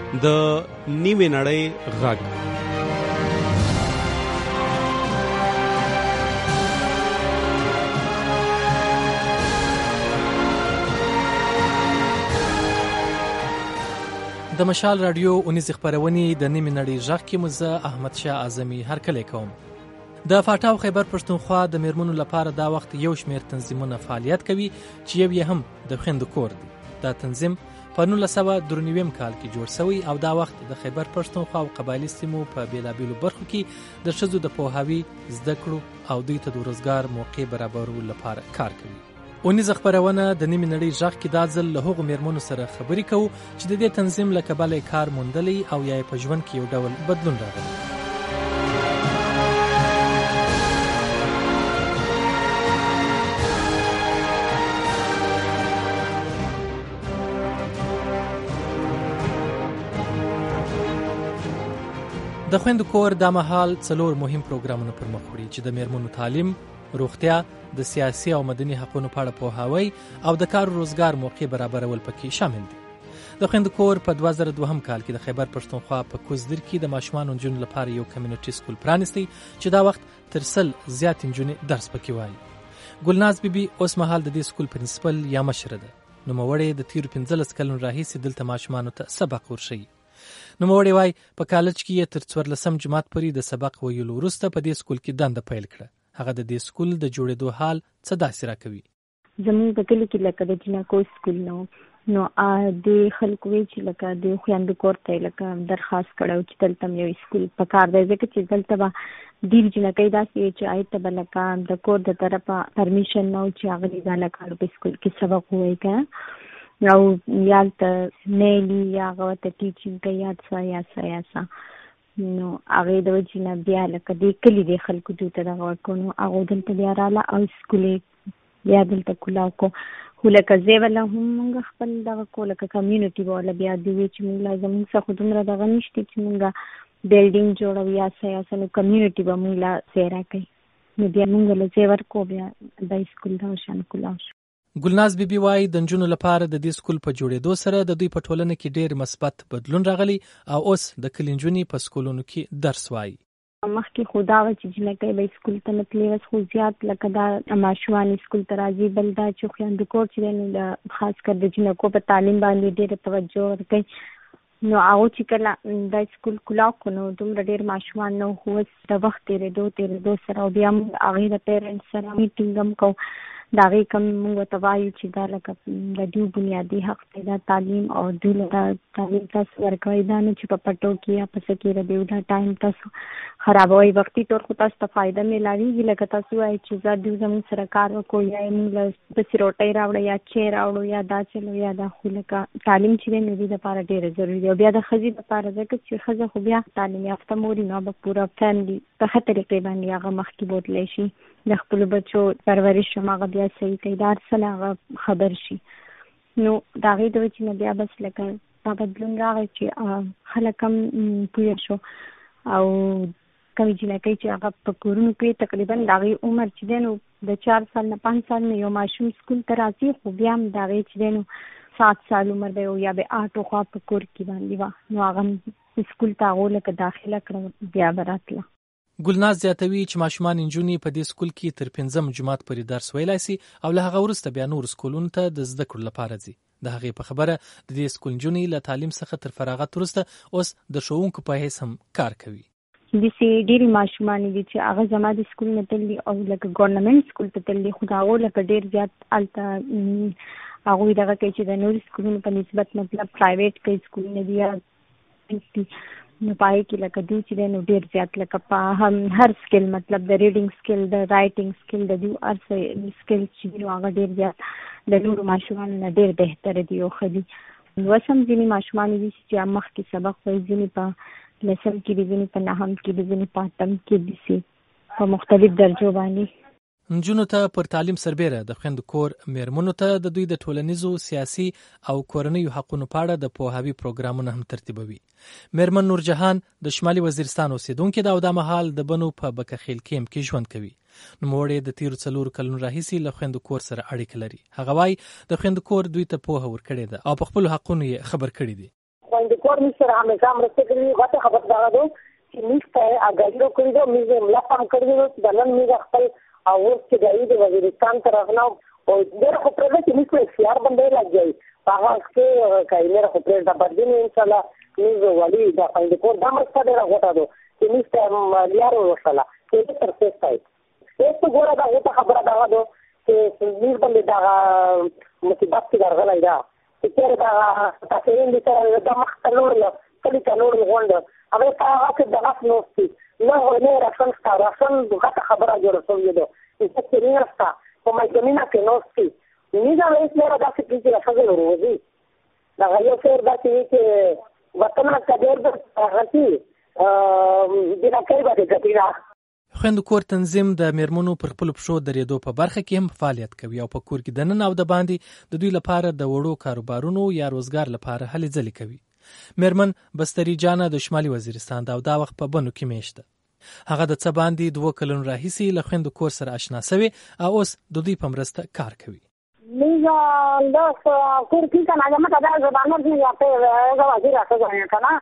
د نیمې نړۍ غږ. د مشال رادیو اونیز خبرونې د نیمې نړۍ غږ کې مزه احمد شاه اعظمي هرکلی کوم. د فاټا او خیبر پښتونخوا د میرمنو لپاره دا وخت یو شمیر تنظیمونه فعالیت کوي چې یو یې هم د خویندو کور دی. دا تنظیم په 1993 کال کې جوړ شوی او دا وخت د خیبر پښتونخوا او قبایلی سیمو په بیلابیلو برخو کې د ښځو د پوهاوي، زده کړو او دوی ته د روزګار موقع برابرولو لپاره کار کوي. اونیز خبرونه د نیمې نړۍ غږ کې دا ځل له هغو میرمنو سره خبرې کوو چې د دې تنظیم له کبله کار موندلی او یا په ژوند کې یو ډول بدلون راغلی. د خویندو کور دا مهال 4 مهم پروګرامونه پر مخ وړي چې د میرمنو تعلیم، روغتیا، د سیاسي او مدني حقوقو په اړه پوهاوی او د کار او روزګار موقع برابرول پکې شامل دي. د خویندو کور په 2002 کال کې د خیبر پښتونخوا په کوزدر کې د ماشومان نجونو لپاره یو کمیونټي سکول پرانیستی چې دا وخت تر 100 زیات نجونې درس پکې وایي. ګلناز بیبي اوس مهال د دې سکول پرنسپل یا مشره ده. نوموړې د تیر 15 کلونو راهیسې دلته ماشومانو ته سبق ورښيي. نوموړې وایي په کالج کې یې تر 14 جماعت پورې د سبق ویلو وروسته په دې سکول کې دنده پیل کړه. هغه د دې سکول د جوړېدو حال څه داسې راکوي. زموږ په کلي کې لکه د جنکو سکول نو د خلکو وی چې لکه د خویندو کور ته لکه درخواست کړو چې دلته یو سکول پکار دی ځکه چې دلته به ډېر جنکۍ داسې چې آیته به لکه د کور د طرفه پرمیشن نه و چې هغه د لکه په سکول کې سبق ووایي که او یالته نیلی یا هغه ته ټیچینګ کوي یا څه نو هغې د وجې نه بیا لکه دې کلي د خلکو دوی ته دغه ورکړو نو هغو دلته بیا راله او سکول یې بیا دلته کولاو کو خو لکه ځای والا هم مونږ خپل دغه کو لکه کمیونټي به والا بیا دوی وی چې مونږ لا زمونږ څخه دومره دغه نشته چې مونږ بلډینګ جوړو یا څه نو کمیونټي به مونږ لا ځای راکوي نو بیا مونږ له ځای ورکو بیا دا سکول دغه شان کولاو شو. ګلناز بیبي وایي د نجونو لپاره د دې سکول په جوړېدو سره د دوی په ټولنه کې ډېر مثبت بدلون راغلی او اوس د کلي نجونې په سکولونو کې درس وایي. مخکې خو دا وه چې جنکۍ به سکول ته نه تلې وس خو زیات لکه دا ماشومان سکول ته راځي بل دا چې خویندو کور چې دی نو خاص کر د جنکو په تعلیم باندې ډېره توجه ورکوي نو هغو چې کله دا سکول کولاو کړو نو دومره ډېر ماشومان نه خو اوس د وخت تېرېدو سره او بیا موږ هغې د پیرنټس سره میټینګ هم کوو د هغې کم موږ ورته وایو چې دا لکه د دوی بنیادي حق دی دا تعلیم او دوی له تعلیم تاسو ورکوئ دا نه چې په پټو کې یا په څه کې د دوی دا ټایم تاسو خرابوئ وختي طور خو تاسو ته فایده میلاویږي لکه تاسو وایئ چې زه دوی زموږ سره کار وکړو یا یې موږ له پسې روټۍ راوړو یا چای راوړو یا دا چلو یا دا خو لکه تعلیم چې دی نو دوی دپاره ډېره ضروري دی او بیا د ښځې دپاره ځکه چې ښځه خو بیا تعلیم یافته مور وي نو به پوره فیملي په ښه طریقې باندې هغه مخکې بوتلی شي د خپلو بچو پرورش هم هغه بیا صحیح کوي دا هر څه له هغه خبر شي نو د هغې د وجې نه بیا بس لکه دا بدلون راغی چې خلک هم پوه شو او کمې جنکۍ چې هغه په کورونو کې تقریبا د هغې عمر چې دی نو د 4 سال نه 5 سال نه یو ماشوم سکول ته راځي خو بیا هم د هغې چې دی نو 7 سال عمر به یا به 8 خوا په کور کې باندې وه نو هغه سکول ته هغو لکه داخله کړه بیا به راتله. ګلناز زیاتوي چې ماشومان نجونې په دې سکول کې تر 15 جماعت پورې درس ویلی سي او له هغه وروسته بیا نور سکولونو ته د زده کړو لپاره ځي. د هغې په خبره د دې سکول نجونې له تعلیم څخه تر فراغت وروسته اوس د ښوونکو په حیث هم کار کوي. داسې ډېرې ماشومان دي چې هغه زما د سکول نه تللي او لکه ګورنمنټ سکول ته تللي خو د هغو لکه ډېر زیات هلته هغوی دغه کوي چې د نورو سکولونو په نسبت مطلب پرایویټ کوي سکولونه دي یا نو پای کې لکه دوی چې دی نو ډېر زیات لکه په هر سکل مطلب د ریډینګ سکل د رایټینګ سکل د دوی هر څه سکل چې دي نو هغه ډېر زیات د نورو ماشومانو نه ډېر بهتره دي او ښه دي. اوس هم ځینې ماشومان دي چې مخکې سبق وایي ځینې په لسم کې دي ځینې په نهم کې دي ځینې په اتم کې دي په مختلف درجو باندې. نجونو ته پر تعلیم سربیره د خویندو کور میرمنو ته د دوی د ټولنیزو سیاسي او کورنیو حقونو په اړه د پوهاوي پروګرامونه هم ترتیبوي. میرمن نورجهان د شمالي وزیرستان اوسیدونکې ده او دا مهال د بنو په بکخیل کیمپ کې ژوند کوي. نوموړې د تیرو 4 کلونو راهیسې له خویندو کور سره اړیکه لري. هغه وایي د خویندو کور دوی ته پوهه ورکړې ده او په خپلو حقونو یې خبر کړي دي. خویندو کور کور می سره همیشه مرسته کړي. غټه خبر دا ده چې میز ته اګاډي کړی دو، میز ملا پام کړی دو. د نن میز خپل او چې د دې وزیرستان ته راغنو او ډېر خو پرې چې میز په اختیار باندې لګي. په هغه کې کایله خو پرې دا بدین ان شاء الله میز ولی دا په کور د مرسته ډېر غوټه دو چې میز ته لیارو وشاله چې تر څه ستای. ایسته ګوره دا غوټه خبره دا ده چې میز باندې دا مصیبت کې درغلای دا چې دا تاسو یې سره د مخ ته لور کلی ته لور غونډه هغه هغه چې د غف نوستي نه راشن ستا راشن غټه خبره جوړه شوې ده چې څنګه نستا په مجموعه کې نوستي نیزه وایي لري دا چې راځي وروزي دا یو څیر دا چې وطن ته ډېر د غتی د راکې باندې ګټیرا. خویندو کور تنظیم د میرمنو پر خپل پښو درېدو په برخه کې هم فعالیت کوي او په کور کې د نن او د باندې د دوی لپاره د وړو کاروبارونو یا روزګار لپاره هلې ځلې کوي. میرمن بستری جانه د شمالي وزیرستان دا وخت په بنو کې میشته. هغه د څه باندې 2 کلونو راهیسې له خویندو کور سره آشنا شوی او اوس د دوی په مرسته کار کوي. میزه د کور کې کنه هغه مته دا زبانه دی یا په وزیر راځي کنه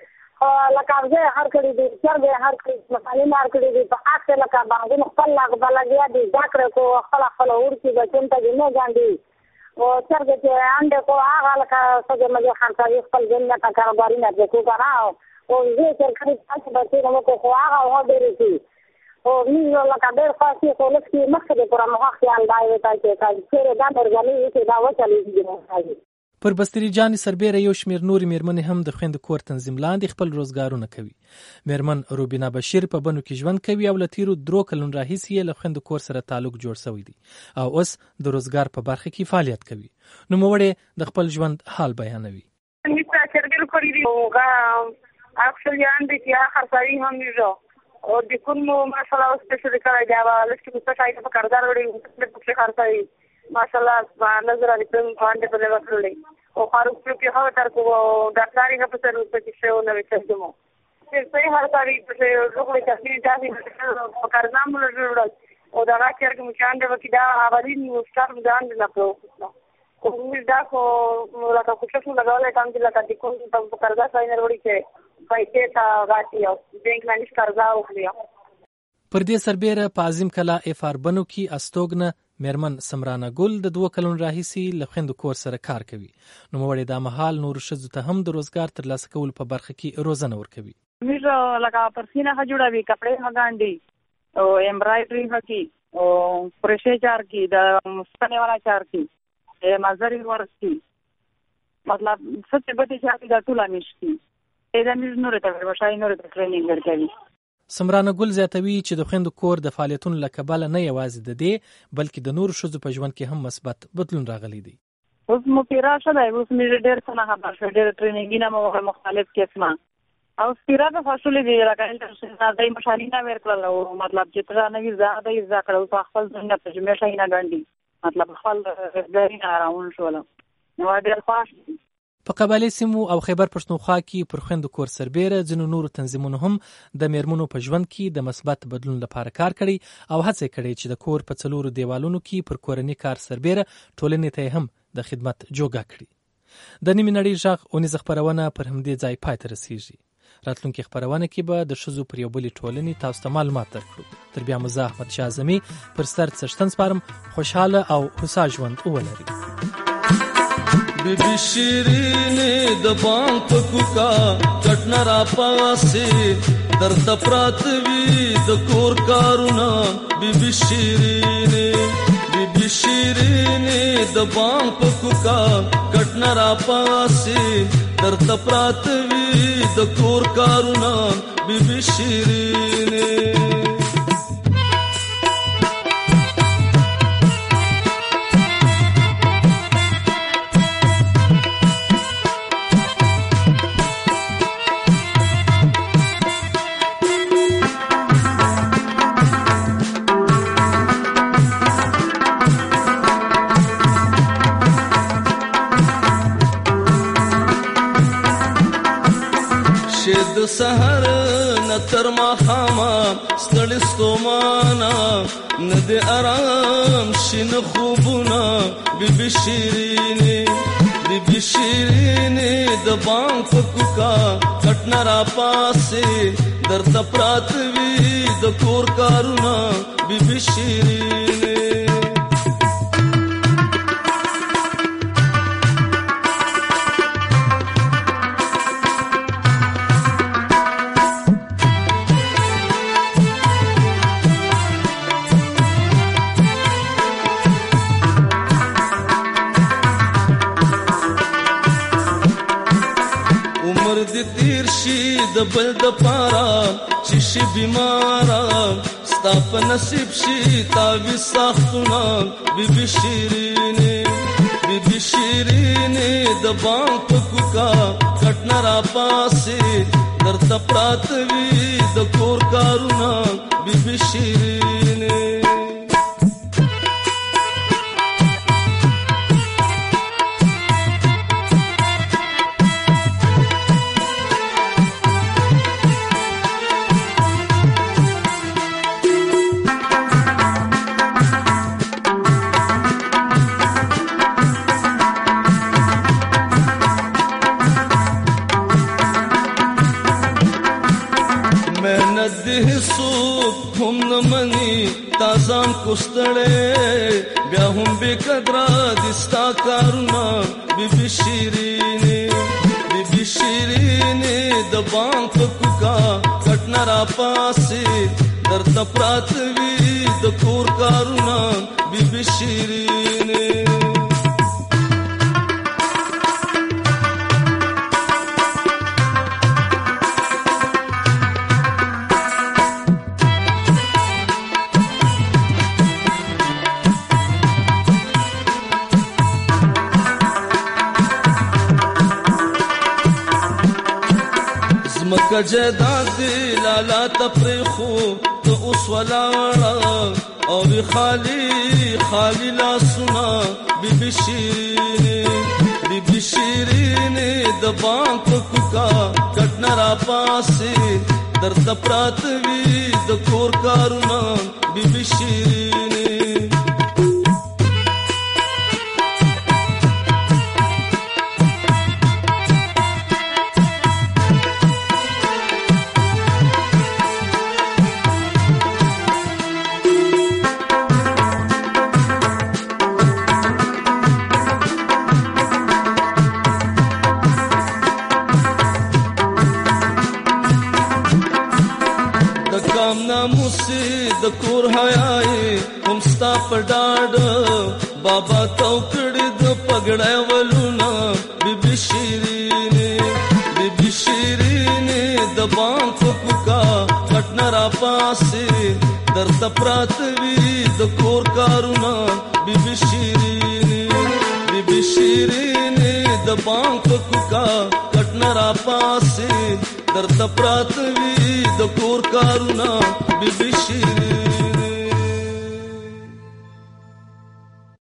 لکه زه هر کړي دي چې هر کړي مصالې مار کړي دي په اخر لکه باندې خپل لګیا دي ذکر کو خپل ورکی بچن ته نه ځاندي او څنګه چې انده کو هغه لکه څنګه مې خانساري خپل جنت کاروباري نه وکړو کنه او زه چې کړي تاسو به نو کو هغه هو ډېر شي او میزه لکه ډېر خاصه خو لکه مخکې د پرمخ خیال دی چې دا درګلې چې دا وچلې دي. پر بستری جان سربېره یو شمیر نورې میرمنې هم د خویندو کور تنظیم لاندې خپل روزګارونه کوي. میرمن روبینا بشیر په بنو کې ژوند کوي او له تیرو 3 کلونو راهیسې یې له خویندو کور سره تعلق جوړ شوی دی او اوس د روزګار په برخه کې فعالیت کوي. نوموړې د خپل ژوند حال بیانوي. میسا چرګل کړی دی اوګه اکثر یان دي چې خرڅاوي هم میږي او د کومو ماشاءالله اوس په څه کړای دی لکه چې څه په کاردار وړي په خرڅاوي ماشاءالله نظر علی په باندې په لور کړی او خاروق کې هغه تر کو ډاکټري په سر په څه و نه وچځمو چې په هر تاریخ په لوګو چې تاسو په کارنامه لرل او دا راځي چې مچان د وکیدا اولین مستر ځان نه پروه کوم دا کو راته کوڅه لګولای کام چې لکه د کوم په کارګه ساينر وړي چې پیسې تا غاټي او بانک باندې کارګه وکړي. پر دې سربېره په عظیم کلا اف ار بنو کې استوګنه میرمن سمرانه ګل د 2 کلونو راهیسې له خویندو کور سره کار کوي. نوموړې دا مهال نور ښځو ته هم د روزګار ترلاسه کولو په برخه کې روزنه ورکوي. موږ لکه پرسینه جوړوي کپڑے هغاندي او امبرایډري هکي او پرشه چار کی د مستنه والا چار کی مازری ورسي مطلب څه به چې هغه د ټوله نشي دا موږ نور ته ورشای نور ته ټریننګ ورکوي. سمرانه ګل زیاتوي چې د خویندو کور د فعالیتونو له کبله نه یوازې د دې بلکې د نورو ښځو په ژوند کې هم مثبت بدلون راغلی دی. اوس مو پیرا شوی اوس مې ډېر څه نه خبر شوی ډېر ټریننګونه مو مختلف قسمه او پیرا په فاصله دی راکړل چې دای مشالي نه ورکړل او مطلب چې تر نه وی زیاده یې ځکړو په خپل څنګه په جمعه شي نه غاندي مطلب خپل غړي نه راون شول نو ډېر خوښ. په قبایلی سیمو او خیبر پښتونخوا کې پر خویندو کور سربېره ځینو نورو تنظیمونو هم د میرمنو په ژوند کې د مثبت بدلون لپاره کار کړی او هڅه کړې چې د کور په 4 دیوالونو کې پر کورنۍ کار سربېره ټولنې ته هم د خدمت جوګه کړي. د نیمې نړۍ غږ اونیزه خپرونه پر همدې ځای پای ته رسیږي. راتلونکي خپرونه کې به د ښځو پر یو بلې ټولنې تاسو ته معلومات درکړو. تر بیا مو زه احمد شاه اعظمي پر سر څښتن سپارم. خوشحاله او هوسا ژوند ولرئ. بیبی شیرینی د بام پکوکا کټنا را پاسه در تپراتوی د کور کارونا بیبی شیرینی د بام پکوکا کټنا را پاسه در تپراتوی د کور کارونا بیبی شیرینی. د سحر نتر مخاما ستړي ستومانا نه د آرام شین خوبونه بیبي شیرینی د بانک پکوکا کټنا را پاسې درته پراتوي د کور کارونه بیبي شیرینې تیر شي د بل د پارا چې شي بیمارا ستا په نصیب شي تاوي ساختونه بیبي شیرینې د بانک پکوکا کټنا را پاسې درته پراتوي د کور کارونه بیبي شیرینې هم نمنی تازان کوستړې بیا هم به قدر دستا کارونه بیبي شیرینې د بانک پکوکا کټنا را پاسې درته پراتوي د کور کارونه بیبي شیرینې مکه جداد دی لالا تفریخو تو اوس ولاړه او خالی لاسونه بیبي شیرینې د بانک پکوکا کټنا را پاسې درته پراتوي د کور کارونه بیبي شیرینې د کور حیاي هم ستا په ډاډ بابا تو کړي د پګړای ولونه بیبي شیرینې د بانک پکوکا کټنا را پاسې درته پراتوي د کور کارونه بیبي شیرینې د بانک پکوکا کټنا را پاسې درته پراتوي د کور کارونه بیبي شیرینې